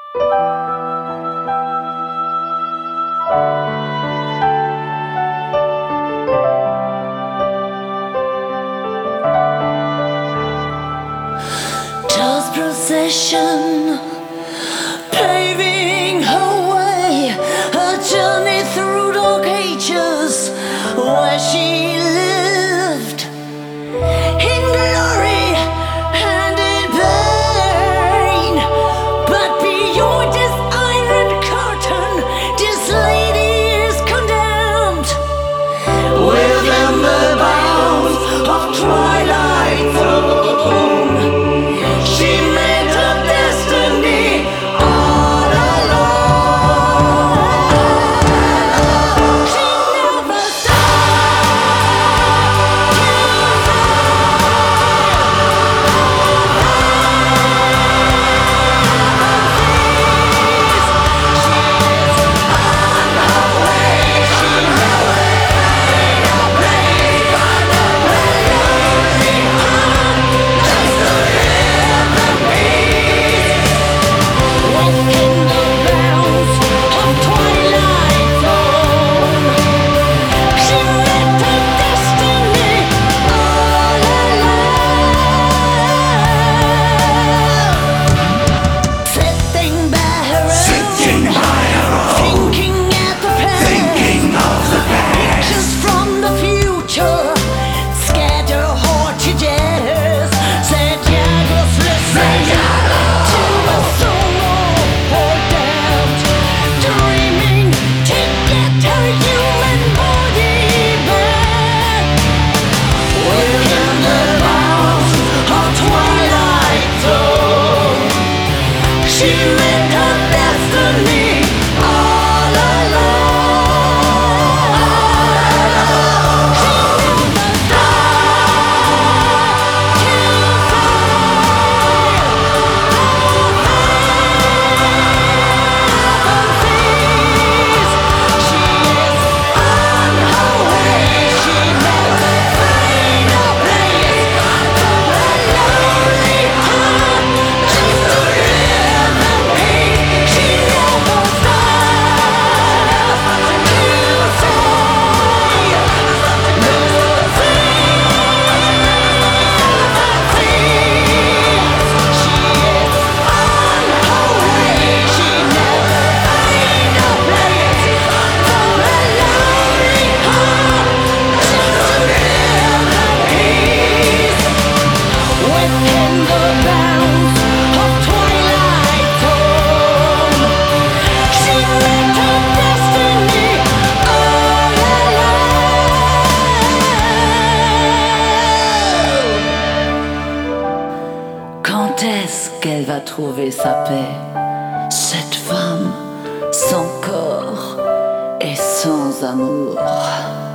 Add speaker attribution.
Speaker 1: Just procession, paving her way, her journey through dark ages where she lived in glory and in pain. But beyond this iron curtain, this lady is condemned within the bounds of twilight zone. She made her destiny all alone. She never qu'elle va trouver sa paix, cette femme sans corps et sans amour.